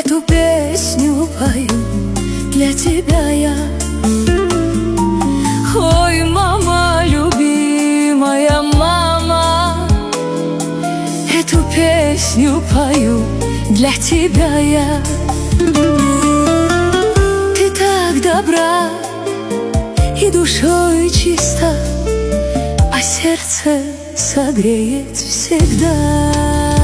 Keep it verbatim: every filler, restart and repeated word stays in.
Эту песню пою для тебя я. Ой, мама, любимая мама, эту песню пою для тебя я. Ты так добра и душой чиста, а сердце согреет всегда.